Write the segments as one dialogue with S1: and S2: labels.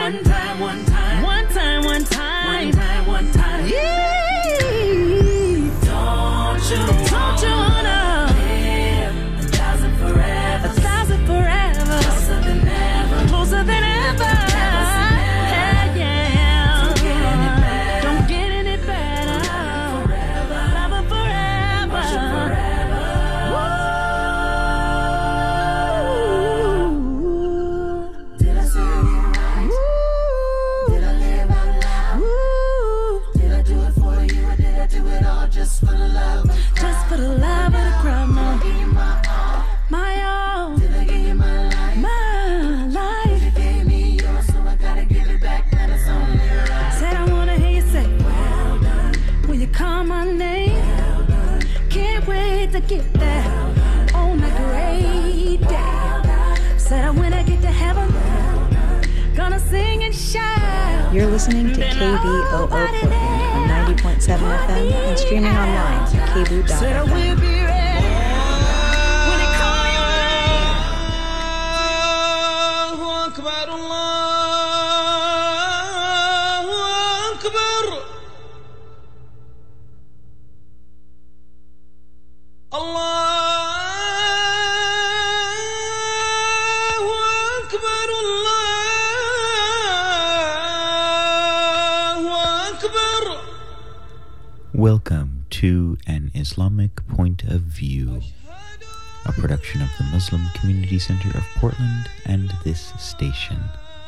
S1: One time, one time.
S2: One time, one time.
S1: One time, one time.
S2: Yeah.
S1: Don't you
S2: wanna
S1: live 1,000 forever?
S2: 1,000 forever.
S1: Closer than ever.
S2: Closer than ever. Yeah, yeah.
S1: Don't get any better.
S2: Don't get any better.
S1: Forever.
S2: Loving forever.
S1: Worship forever.
S2: Woo.
S1: Did I say it right? Did I live out loud?
S2: Woo.
S1: Did I do it for you or did I do it all just for the love?
S2: Just for the love of the crowd,
S1: Did I give you my all?
S2: my all,
S1: Did I give you my life?
S2: my life.
S1: You gave me yours, so I gotta give it back. Then it's only right.
S2: Said I wanna hear you say,
S1: Well done,
S2: when you call my name,
S1: well done,
S2: can't wait to get there on a great day.
S1: well done,
S2: Said when I get to heaven,
S1: well done.
S2: gonna sing and shout.
S3: You're listening to KBOO Portland on 90.7 FM and streaming online at
S2: Said
S3: kboo.fm.
S2: we'll be ready when they call your name.
S4: الله أكبر الله أكبر الله أكبر الله أكبر.
S5: Welcome to An Islamic Point of View, a production of the Muslim Community Center of Portland and this station.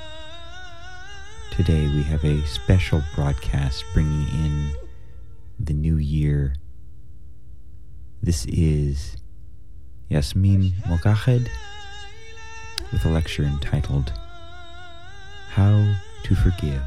S5: Today we have a special broadcast bringing in the new year. This is Yasmin Mokahed with a lecture entitled How to Forgive.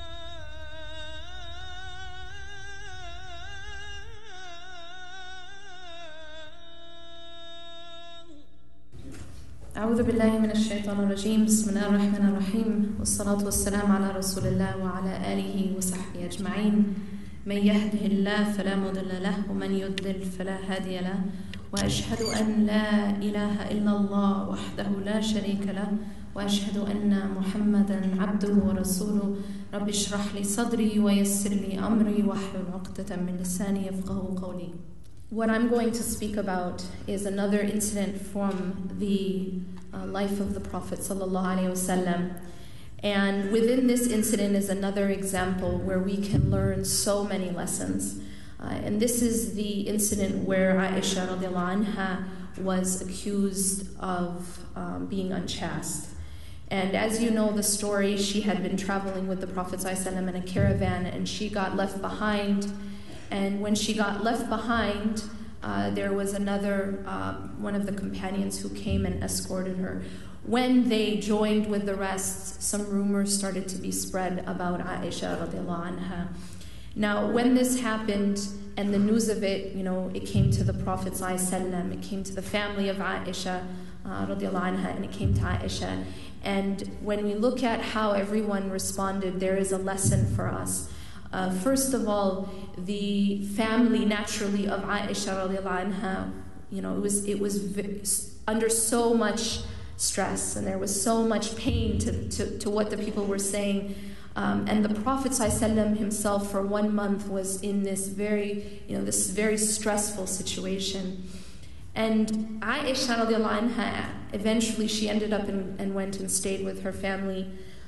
S6: أعوذ بالله من الشيطان الرجيم بسم الله الرحمن الرحيم والصلاة والسلام على رسول الله وعلى آله وصحبه أجمعين من يهده الله فلا مضل له ومن يضلل فلا هادي له وأشهد أن لا إله إلا الله وحده لا شريك له وأشهد أن محمدا عبده ورسوله رب اشرح لي صدري ويسر لي أمري واحلل عقدة من لساني يفقهوا قولي. What I'm going to speak about is another incident from the life of the Prophet ﷺ. And within this incident is another example where we can learn so many lessons. And this is the incident where Aisha radiallahu anha was accused of being unchaste. And as you know the story, she had been traveling with the Prophet ﷺ in a caravan and she got left behind. And when she got left behind, there was another, one of the companions who came and escorted her. When they joined with the rest, some rumors started to be spread about Aisha radiallahu anha. Now, when this happened, and the news of it, it came to the Prophet ﷺ, it came to the family of Aisha radiallahu anha, and it came to Aisha. And when we look at how everyone responded, there is a lesson for us. First of all, the family naturally of Aisha radiallahu anha, it was under so much stress and there was so much pain to what the people were saying. And the Prophet ﷺ himself for 1 month was in this very stressful situation. And Aisha radiallahu anha, eventually she ended up and went and stayed with her family.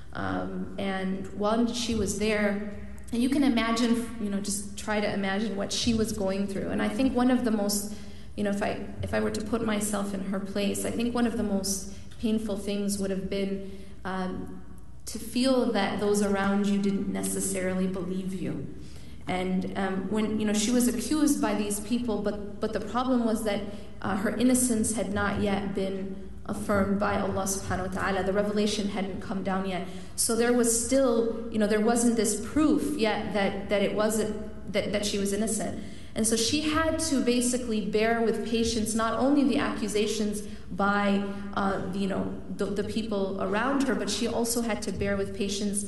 S6: And while she was there, and you can imagine, just try to imagine what she was going through. And I think one of the most, if I were to put myself in her place, I think one of the most painful things would have been to feel that those around you didn't necessarily believe you. And when she was accused by these people, but the problem was that her innocence had not yet been affirmed by Allah subhanahu wa ta'ala. The revelation hadn't come down yet. So there was still, there wasn't this proof yet that it wasn't, that she was innocent. And so she had to basically bear with patience not only the accusations by the people around her, but she also had to bear with patience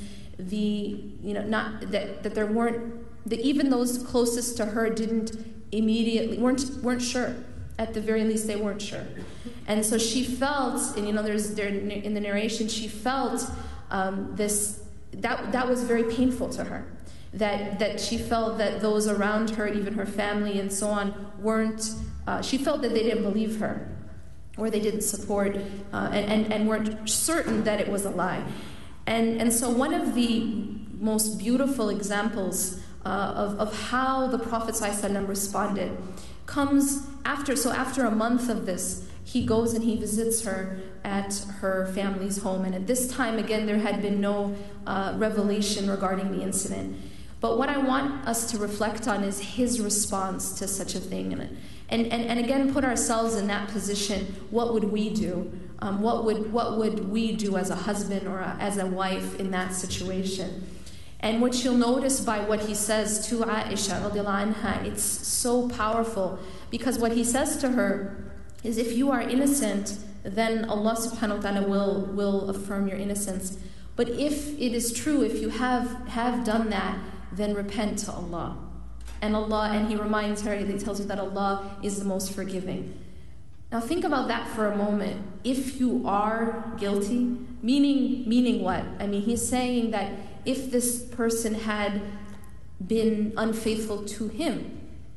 S6: not that there weren't, that even those closest to her didn't immediately weren't sure. At the very least, they weren't sure. And so she felt, and there's in the narration, she felt this that was very painful to her. That she felt that those around her, even her family and so on, she felt that they didn't believe her, or they didn't support and weren't certain that it was a lie. And so one of the most beautiful examples of how the Prophet ﷺ responded comes after a month of this. He goes and he visits her at her family's home, and at this time again there had been no revelation regarding the incident. But what I want us to reflect on is his response to such a thing, and again put ourselves in that position. What would we do? What would we do as a husband or as a wife in that situation? And what you'll notice by what he says to Aisha radiallahu anha, it's so powerful, because what he says to her is, if you are innocent, then Allah subhanahu wa ta'ala will affirm your innocence. But if it is true, if you have done that, then repent to Allah. And he reminds her, he tells her that Allah is the most forgiving. Now think about that for a moment. If you are guilty, meaning what? I mean, he's saying that if this person had been unfaithful to him,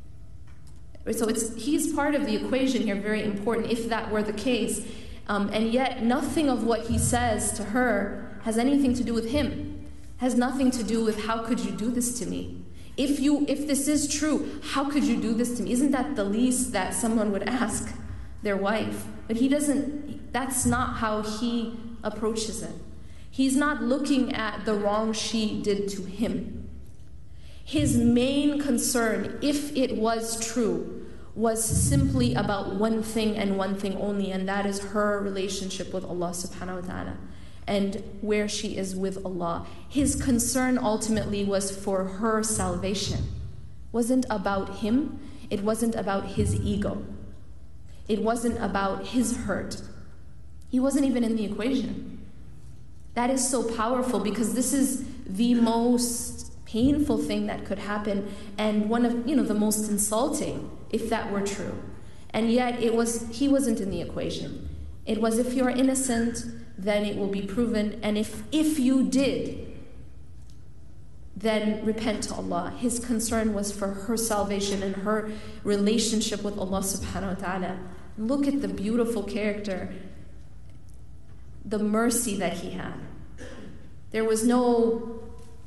S6: so he's part of the equation here, very important, if that were the case. And yet nothing of what he says to her has anything to do with him, has nothing to do with, how could you do this to me? If this is true, how could you do this to me? Isn't that the least that someone would ask their wife? But he doesn't, that's not how he approaches it. He's not looking at the wrong she did to him. His main concern, if it was true, was simply about one thing and one thing only, and that is her relationship with Allah subhanahu wa ta'ala and where she is with Allah. His concern ultimately was for her salvation. It wasn't about him. It wasn't about his ego. It wasn't about his hurt. He wasn't even in the equation. That is so powerful, because this is the most painful thing that could happen, and one of the most insulting, if that were true. And yet he wasn't in the equation. It was, if you're innocent, then it will be proven, and if you did, then repent to Allah. His concern was for her salvation and her relationship with Allah subhanahu wa ta'ala. Look at the beautiful character, the mercy that he had. There was no,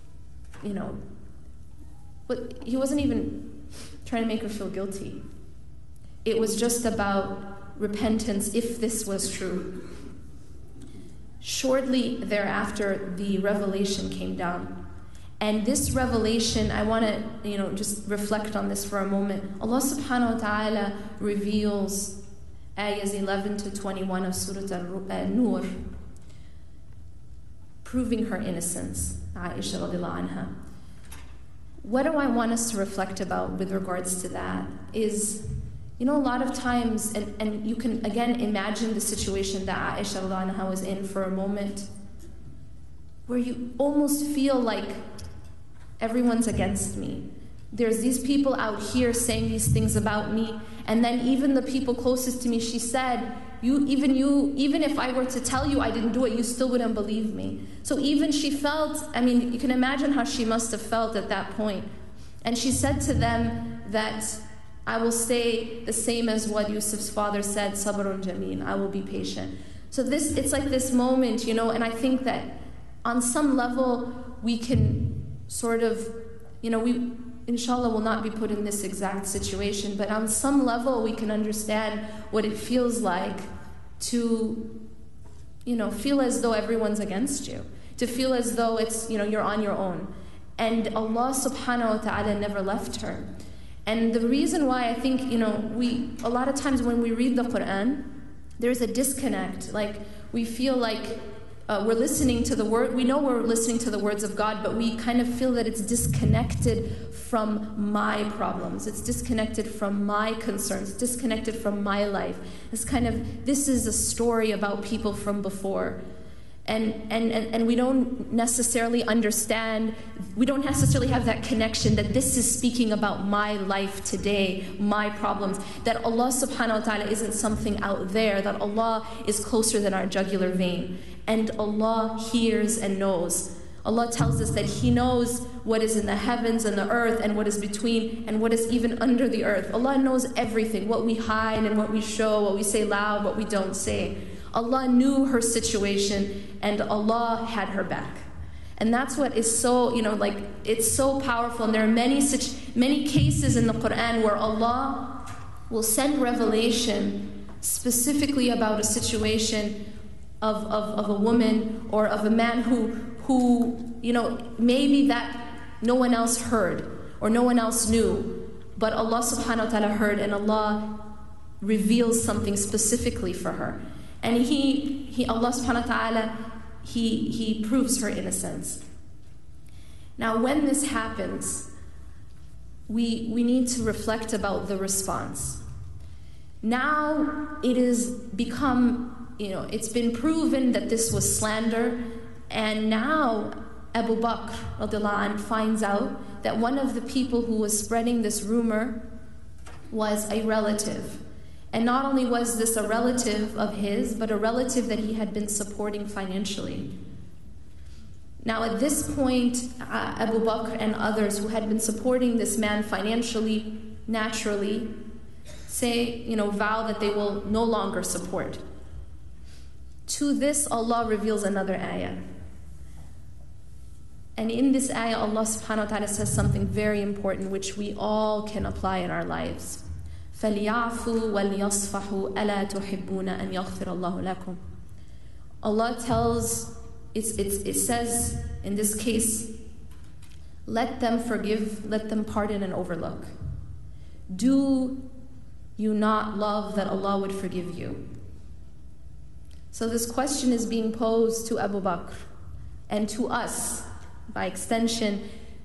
S6: but he wasn't even trying to make her feel guilty. It was just about repentance, if this was true. Shortly thereafter, the revelation came down. And this revelation, I want to, just reflect on this for a moment. Allah subhanahu wa ta'ala reveals ayahs 11 to 21 of Surah An-Nur, proving her innocence, Aisha radiallahu anha. What do I want us to reflect about with regards to that is, a lot of times, and you can again imagine the situation that Aisha radiallahu anha was in for a moment, where you almost feel like everyone's against me. There's these people out here saying these things about me, and then even the people closest to me, she said, even if I were to tell you I didn't do it, you still wouldn't believe me. So even she felt, you can imagine how she must have felt at that point. And she said to them that, I will say the same as what Yusuf's father said, Sabrun Jameen, I will be patient. So it's like this moment, and I think that on some level we can sort of, we inshallah will not be put in this exact situation, but on some level we can understand what it feels like to, feel as though everyone's against you, to feel as though it's, you're on your own. And Allah subhanahu wa ta'ala never left her. And the reason why I think, a lot of times when we read the Quran, there's a disconnect. Like, we feel like we're listening to the word, we know we're listening to the words of God, but we kind of feel that it's disconnected from my problems. It's disconnected from my concerns, disconnected from my life. This is a story about people from before. And we don't necessarily understand, we don't necessarily have that connection that this is speaking about my life today, my problems, that Allah subhanahu wa ta'ala isn't something out there, that Allah is closer than our jugular vein. And Allah hears and knows. Allah tells us that He knows what is in the heavens and the earth and what is between and what is even under the earth. Allah knows everything, what we hide and what we show, what we say loud, what we don't say. Allah knew her situation and Allah had her back. And that's what is so, it's so powerful. And there are many cases in the Quran where Allah will send revelation specifically about a situation of a woman or of a man who maybe that no one else heard or no one else knew, but Allah subhanahu wa ta'ala heard, and Allah reveals something specifically for her. And Allah subhanahu wa ta'ala, He proves her innocence. Now when this happens, we need to reflect about the response. Now it is become, it's been proven that this was slander, and now Abu Bakr radiallahu anh finds out that one of the people who was spreading this rumor was a relative. And not only was this a relative of his, but a relative that he had been supporting financially. Now at this point, Abu Bakr and others who had been supporting this man financially, naturally, vow that they will no longer support. To this, Allah reveals another ayah. And in this ayah, Allah subhanahu wa ta'ala says something very important which we all can apply in our lives. فَلْيَعْفُوا وَلْيَصْفَحُوا أَلَا تُحِبُّونَ أَنْ يَغْفِرَ اللَّهُ لَكُمْ. Allah tells, it says in this case, let them forgive, let them pardon and overlook. Do you not love that Allah would forgive you? So this question is being posed to Abu Bakr and to us. By extension,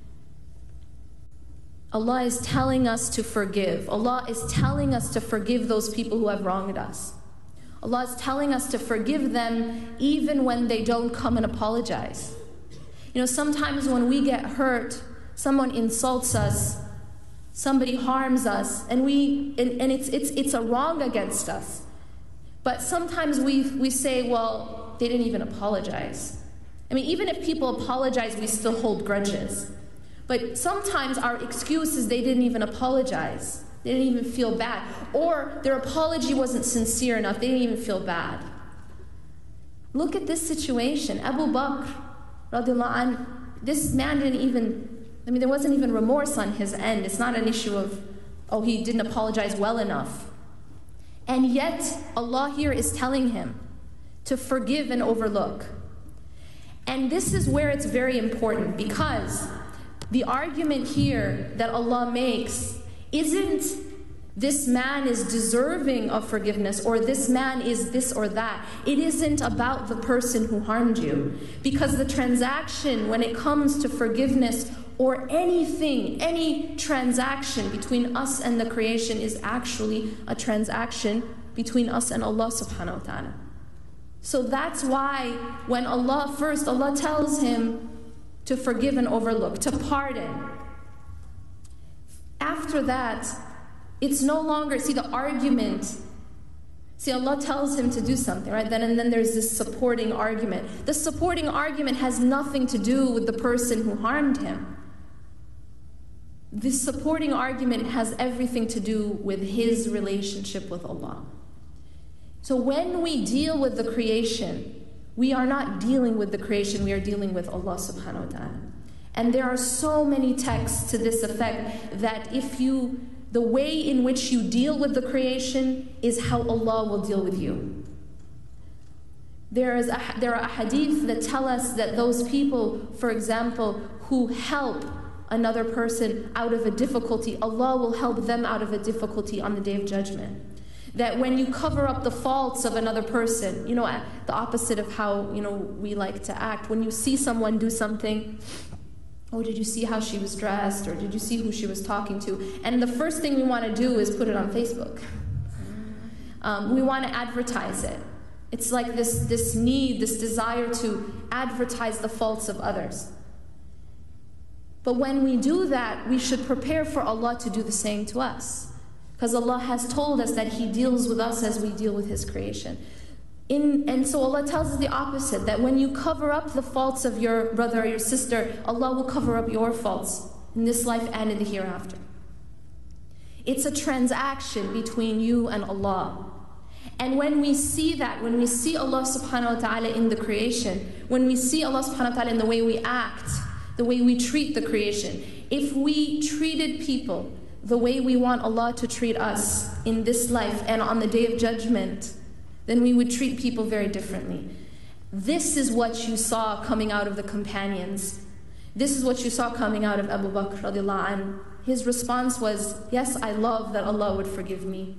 S6: Allah is telling us to forgive. Allah is telling us to forgive those people who have wronged us. Allah is telling us to forgive them even when they don't come and apologize. Sometimes when we get hurt, someone insults us, somebody harms us, and it's a wrong against us. But sometimes we say, well, they didn't even apologize. Even if people apologize, we still hold grudges. But sometimes our excuse is they didn't even apologize. They didn't even feel bad. Or their apology wasn't sincere enough. They didn't even feel bad. Look at this situation. Abu Bakr, radiallahu anh, this man didn't even, there wasn't even remorse on his end. It's not an issue of, he didn't apologize well enough. And yet, Allah here is telling him to forgive and overlook. And this is where it's very important, because the argument here that Allah makes isn't this man is deserving of forgiveness or this man is this or that. It isn't about the person who harmed you. Because the transaction, when it comes to forgiveness or anything, any transaction between us and the creation is actually a transaction between us and Allah subhanahu wa ta'ala. So that's why when Allah tells him to forgive and overlook, to pardon. After that, it's no longer, the argument. Allah tells him to do something, right? And then there's this supporting argument. The supporting argument has nothing to do with the person who harmed him. This supporting argument has everything to do with his relationship with Allah. So when we deal with the creation, we are not dealing with the creation, we are dealing with Allah subhanahu wa ta'ala. And there are so many texts to this effect that the way in which you deal with the creation is how Allah will deal with you. There are hadith that tell us that those people, for example, who help another person out of a difficulty, Allah will help them out of a difficulty on the Day of Judgment. That when you cover up the faults of another person, the opposite of how we like to act. When you see someone do something, did you see how she was dressed? Or did you see who she was talking to? And the first thing we want to do is put it on Facebook. We want to advertise it. It's like this need, this desire to advertise the faults of others. But when we do that, we should prepare for Allah to do the same to us. Because Allah has told us that He deals with us as we deal with His creation. And so Allah tells us the opposite, that when you cover up the faults of your brother or your sister, Allah will cover up your faults in this life and in the hereafter. It's a transaction between you and Allah. And when we see that, when we see Allah subhanahu wa ta'ala in the creation, when we see Allah subhanahu wa ta'ala in the way we act, the way we treat the creation, if we treated people the way we want Allah to treat us in this life and on the Day of Judgment, then we would treat people very differently. This is what you saw coming out of the companions. This is what you saw coming out of Abu Bakr radiallahu anh. His response was, yes, I love that Allah would forgive me.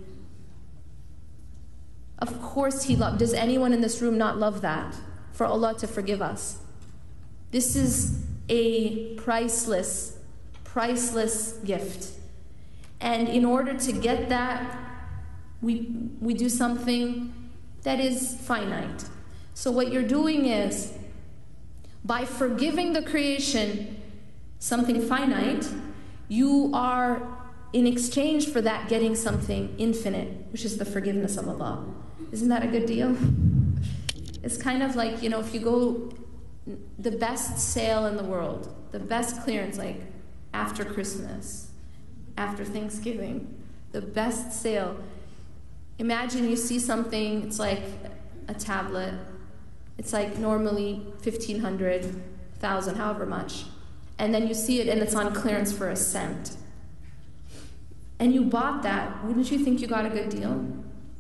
S6: Of course he loved. Does anyone in this room not love that? For Allah to forgive us. This is a priceless, priceless gift. And in order to get that, we do something that is finite. So what you're doing is, by forgiving the creation, something finite, you are, in exchange for that, getting something infinite, which is the forgiveness of Allah. Isn't that a good deal? It's kind of like, you know, if you go, the best sale in the world, the best clearance, like after Christmas, after Thanksgiving, the best sale. Imagine you see something, it's like a tablet. It's like normally $1,500, $1,000, however much. And then you see it and it's on clearance for $0.01. And you bought that, wouldn't you think you got a good deal?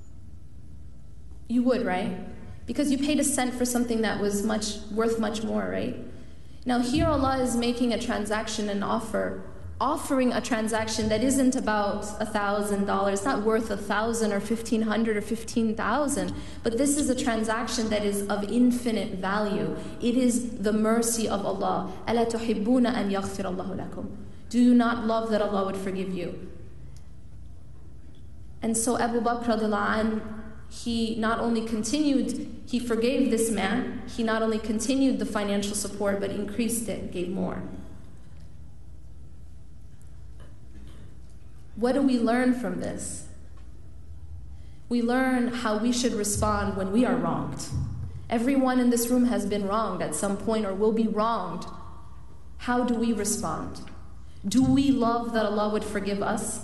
S6: You would, right? Because you paid $0.01 for something that was worth much more, right? Now here Allah is making a transaction, an offer, offering a transaction that isn't about $1,000. It's not worth $1,000 or $1,500 or $15,000. But this is a transaction that is of infinite value. It is the mercy of Allah. أَلَا تُحِبُّونَ أَنْ يَغْفِرَ اللَّهُ لَكُمْ. Do you not love that Allah would forgive you? And so Abu Bakr radiallahu anh, he not only continued, he forgave this man, he not only continued the financial support, but increased it, gave more. What do we learn from this? We learn how we should respond when we are wronged. Everyone in this room has been wronged at some point or will be wronged. How do we respond? Do we love that Allah would forgive us?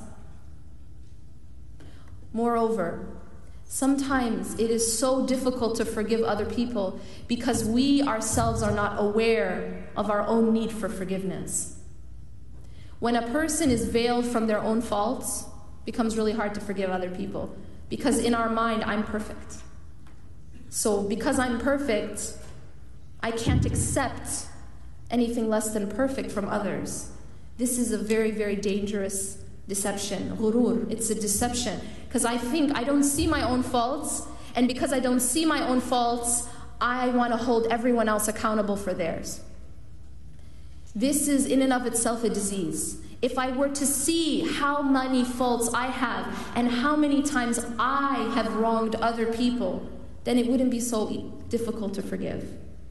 S6: Moreover, sometimes it is so difficult to forgive other people because we ourselves are not aware of our own need for forgiveness. When a person is veiled from their own faults, it becomes really hard to forgive other people because in our mind, I'm perfect. So because I'm perfect, I can't accept anything less than perfect from others. This is a very, very dangerous deception. Ghurur, it's a deception. Because I think I don't see my own faults, and because I don't see my own faults, I want to hold everyone else accountable for theirs. This is in and of itself a disease. If I were to see how many faults I have and how many times I have wronged other people, then it wouldn't be so difficult to forgive.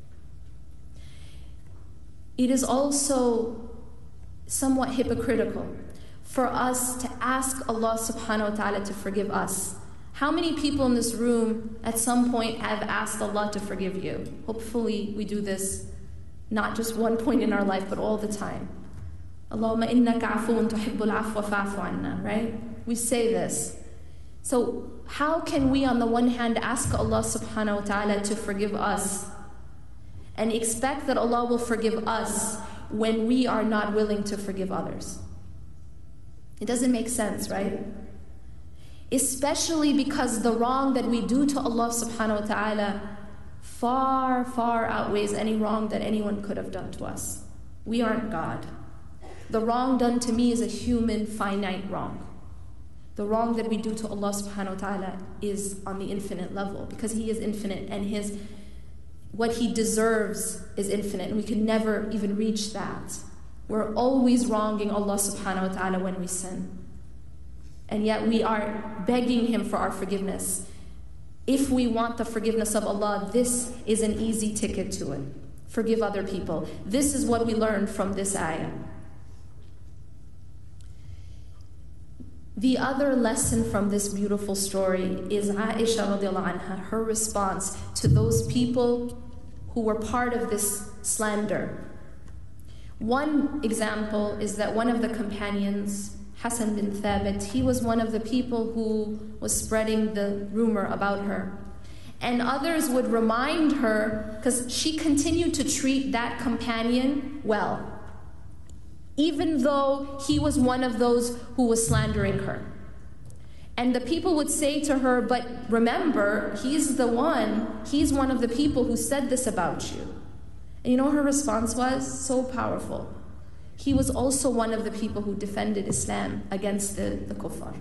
S6: It is also somewhat hypocritical for us to ask Allah subhanahu wa ta'ala to forgive us. How many people in this room at some point have asked Allah to forgive you? Hopefully we do this not just one point in our life, but all the time. Allahumma innaka afuun tuhibbul afwa fa'fu anna, right? We say this. So how can we on the one hand ask Allah subhanahu wa ta'ala to forgive us and expect that Allah will forgive us when we are not willing to forgive others? It doesn't make sense, right? Especially because the wrong that we do to Allah subhanahu wa ta'ala far, far outweighs any wrong that anyone could have done to us. We aren't God. The wrong done to me is a human, finite wrong. The wrong that we do to Allah subhanahu wa ta'ala is on the infinite level because He is infinite and what He deserves is infinite, and we can never even reach that. We're always wronging Allah subhanahu wa ta'ala when we sin. And yet we are begging Him for our forgiveness. If we want the forgiveness of Allah, this is an easy ticket to it. Forgive other people. This is what we learned from this ayah. The other lesson from this beautiful story is Aisha radiallahu anha, her response to those people who were part of this slander. One example is that one of the companions, Hassan bin Thabit, he was one of the people who was spreading the rumor about her. And others would remind her, because she continued to treat that companion well, even though he was one of those who was slandering her. And the people would say to her, but remember, he's one of the people who said this about you. And you know her response was? So powerful. He was also one of the people who defended Islam against the kuffar.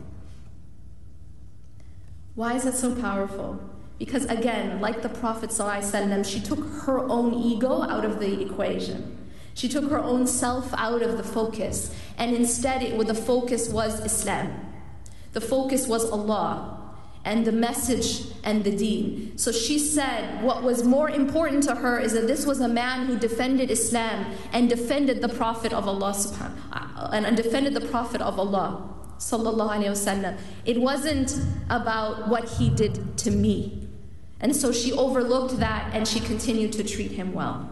S6: Why is that so powerful? Because again, like the Prophet ﷺ, she took her own ego out of the equation. She took her own self out of the focus, and instead the focus was Islam. The focus was Allah and the message and the deen. So she said what was more important to her is that this was a man who defended Islam and defended the Prophet of Allah and defended the Prophet of Allah sallallahu alaihi wasallam. It wasn't about what he did to me. And so she overlooked that and she continued to treat him well.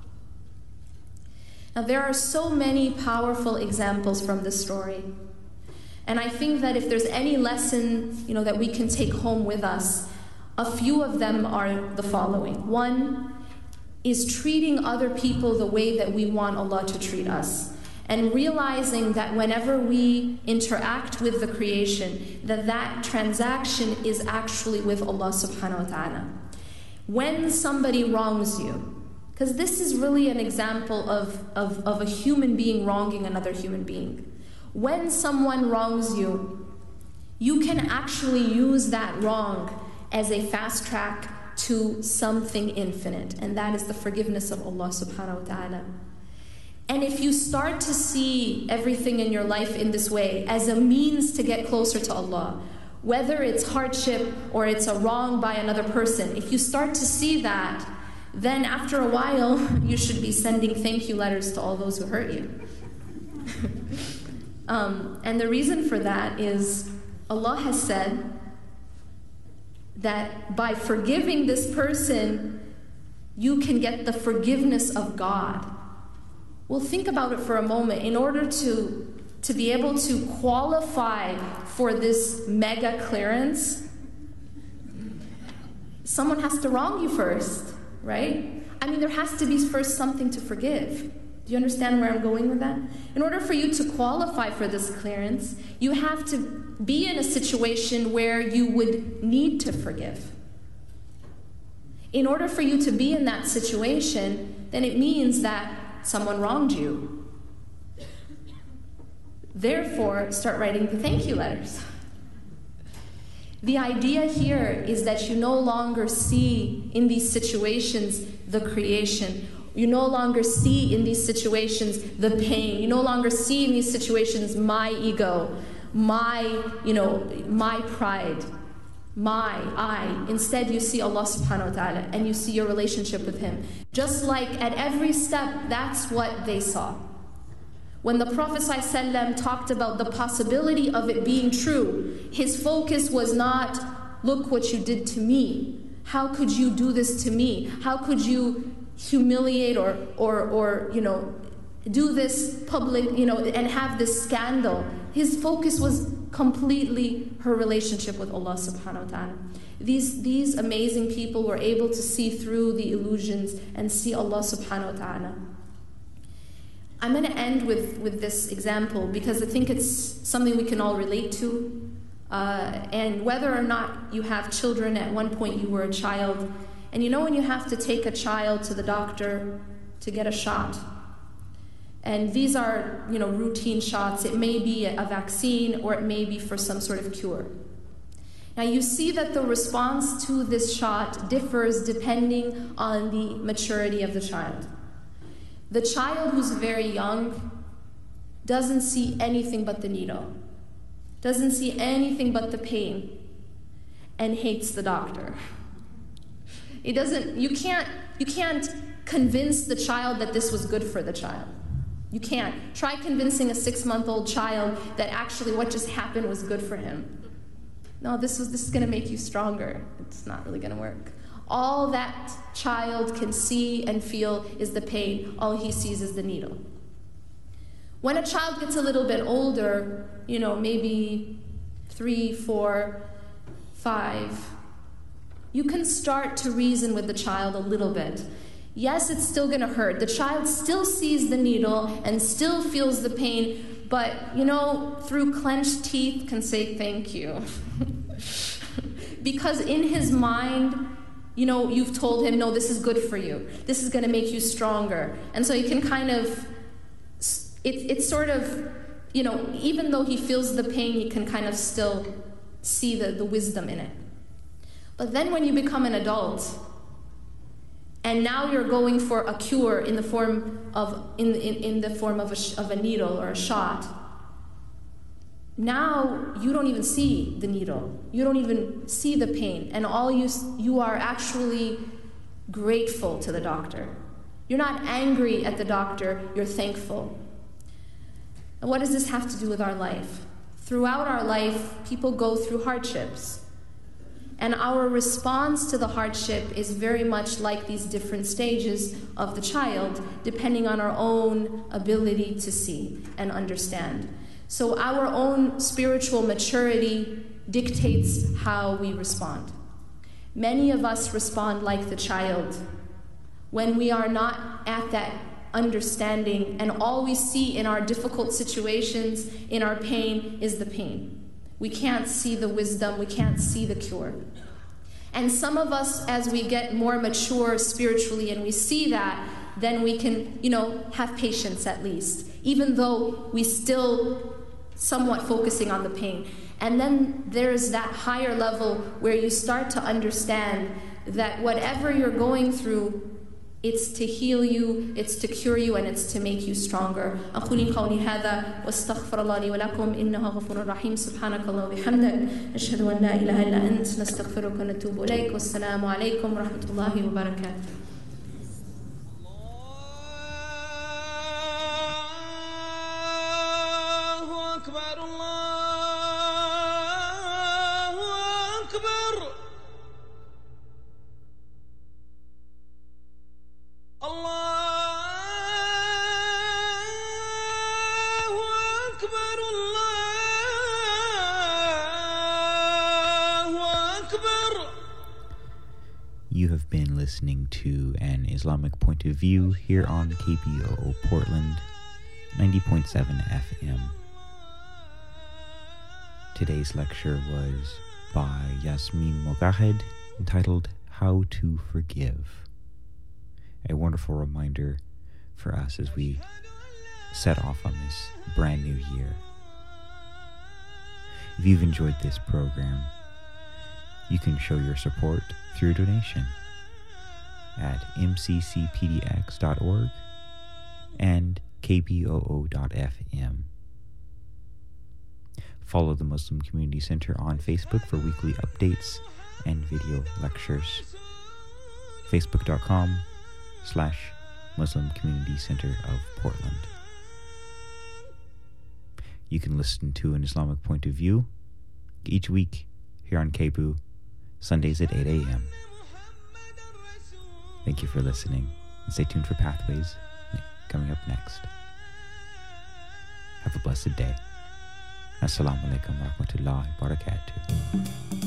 S6: Now, there are so many powerful examples from this story. And I think that if there's any lesson, that we can take home with us, a few of them are the following. One is treating other people the way that we want Allah to treat us. And realizing that whenever we interact with the creation, that transaction is actually with Allah subhanahu wa ta'ala. When somebody wrongs you, because this is really an example of a human being wronging another human being. When someone wrongs you, you can actually use that wrong as a fast track to something infinite, and that is the forgiveness of Allah subhanahu wa ta'ala. And if you start to see everything in your life in this way as a means to get closer to Allah, whether it's hardship or it's a wrong by another person, if you start to see that, then after a while, you should be sending thank you letters to all those who hurt you. And the reason for that is Allah has said that by forgiving this person, you can get the forgiveness of God. Well, think about it for a moment. In order to be able to qualify for this mega clearance, someone has to wrong you first. Right? I mean, there has to be first something to forgive. Do you understand where I'm going with that? In order for you to qualify for this clearance, you have to be in a situation where you would need to forgive. In order for you to be in that situation, then it means that someone wronged you. Therefore, start writing the thank you letters. The idea here is that you no longer see in these situations the creation. You no longer see in these situations the pain. You no longer see in these situations my ego, my pride, I. Instead, you see Allah subhanahu wa ta'ala and you see your relationship with Him. Just like at every step, that's what they saw. When the Prophet ﷺ talked about the possibility of it being true, his focus was not, look what you did to me. How could you do this to me? How could you humiliate or do this public, and have this scandal? His focus was completely her relationship with Allah subhanahu wa ta'ala. These amazing people were able to see through the illusions and see Allah subhanahu wa ta'ala. I'm going to end with this example because I think it's something we can all relate to. And whether or not you have children, at one point you were a child. And when you have to take a child to the doctor to get a shot. And these are, routine shots. It may be a vaccine or it may be for some sort of cure. Now you see that the response to this shot differs depending on the maturity of the child. The child who's very young doesn't see anything but the needle, doesn't see anything but the pain, and hates the doctor. You can't convince the child that this was good for the child. You can't. Try convincing a 6-month-old child that actually what just happened was good for him. No, this is going to make you stronger. It's not really going to work. All that child can see and feel is the pain. All he sees is the needle. When a child gets a little bit older, maybe 3, 4, 5, you can start to reason with the child a little bit. Yes, it's still going to hurt. The child still sees the needle and still feels the pain, but, through clenched teeth can say thank you. Because in his mind, you've told him, no, this is good for you. This is going to make you stronger. And so you can kind of, it's sort of, even though he feels the pain, you can kind of still see the wisdom in it. But then when you become an adult, and now you're going for a cure in the form of of a needle or a shot, now you don't even see the needle. You don't even see the pain. And all you are actually grateful to the doctor. You're not angry at the doctor, you're thankful. And what does this have to do with our life? Throughout our life, people go through hardships. And our response to the hardship is very much like these different stages of the child, depending on our own ability to see and understand. So our own spiritual maturity dictates how we respond. Many of us respond like the child when we are not at that understanding, and all we see in our difficult situations, in our pain, is the pain. We can't see the wisdom, we can't see the cure. And some of us, as we get more mature spiritually and we see that, then we can, have patience at least, even though we still somewhat focusing on the pain. And then there's that higher level where you start to understand that whatever you're going through, it's to heal you, it's to cure you, and it's to make you stronger. أقول قولي هذا واستغفر الله لي ولكم إنه غفور رحيم. سبحانك اللهم وبحمدك نشهد أن لا إله إلا أنت نستغفرك ونتوب إليك. والسلام عليكم ورحمة الله وبركاته.
S4: الله أكبر الله أكبر
S5: You have been listening to An Islamic Point of View here on KBOO Portland, 90.7 FM. Today's lecture was by Yasmin Mogahed, entitled How to Forgive. A wonderful reminder for us as we set off on this brand new year. If you've enjoyed this program, you can show your support through a donation at mccpdx.org and kboo.fm. Follow the Muslim Community Center on Facebook for weekly updates and video lectures. Facebook.com/Muslim Community Center of Portland. You can listen to An Islamic Point of View each week here on KBOO, Sundays at 8 a.m. Thank you for listening, and stay tuned for Pathways coming up next. Have a blessed day. Assalamu alaikum wa rahmatullahi wa barakatuh.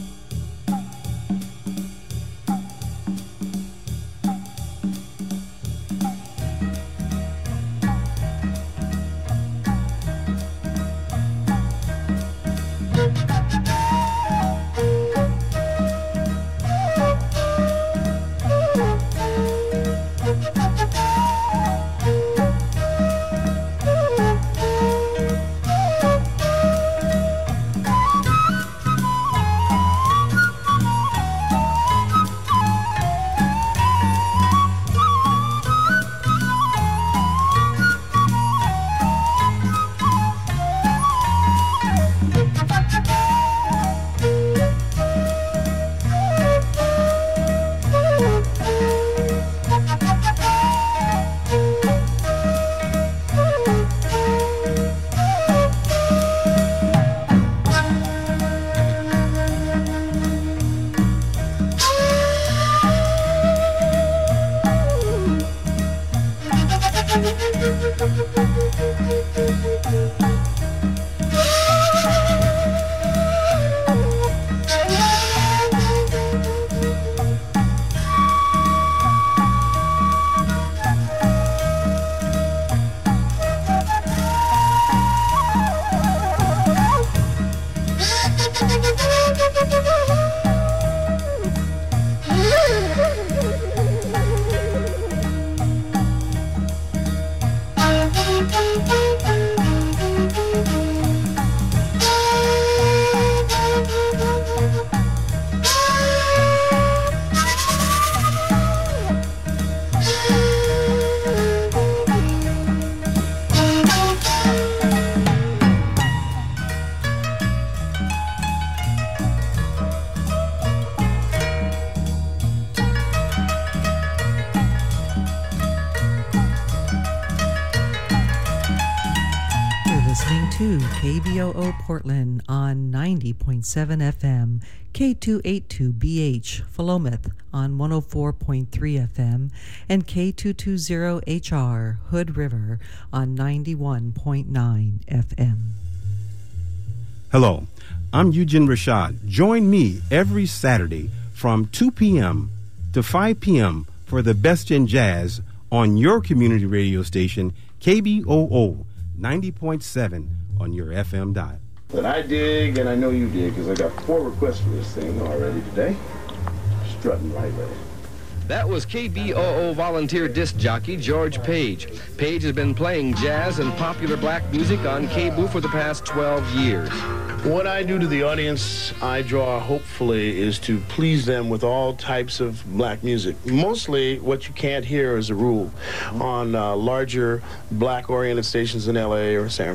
S7: To KBOO Portland on 90.7 FM, K282BH Philomath on 104.3 FM, and K220HR Hood River on 91.9 FM.
S8: Hello, I'm Eugene Rashad. Join me every Saturday from 2 p.m. to 5 p.m. for the best in jazz on your community radio station, KBOO 90.7 on your FM dial.
S9: But I dig, and I know you dig, because I got 4 requests for this thing already today. Strutting right with it.
S10: That was KBOO volunteer disc jockey George Page. Page has been playing jazz and popular black music on KBOO for the past 12 years.
S9: What I do to the audience, I draw, hopefully, is to please them with all types of black music. Mostly what you can't hear as a rule on larger black-oriented stations in L.A. or San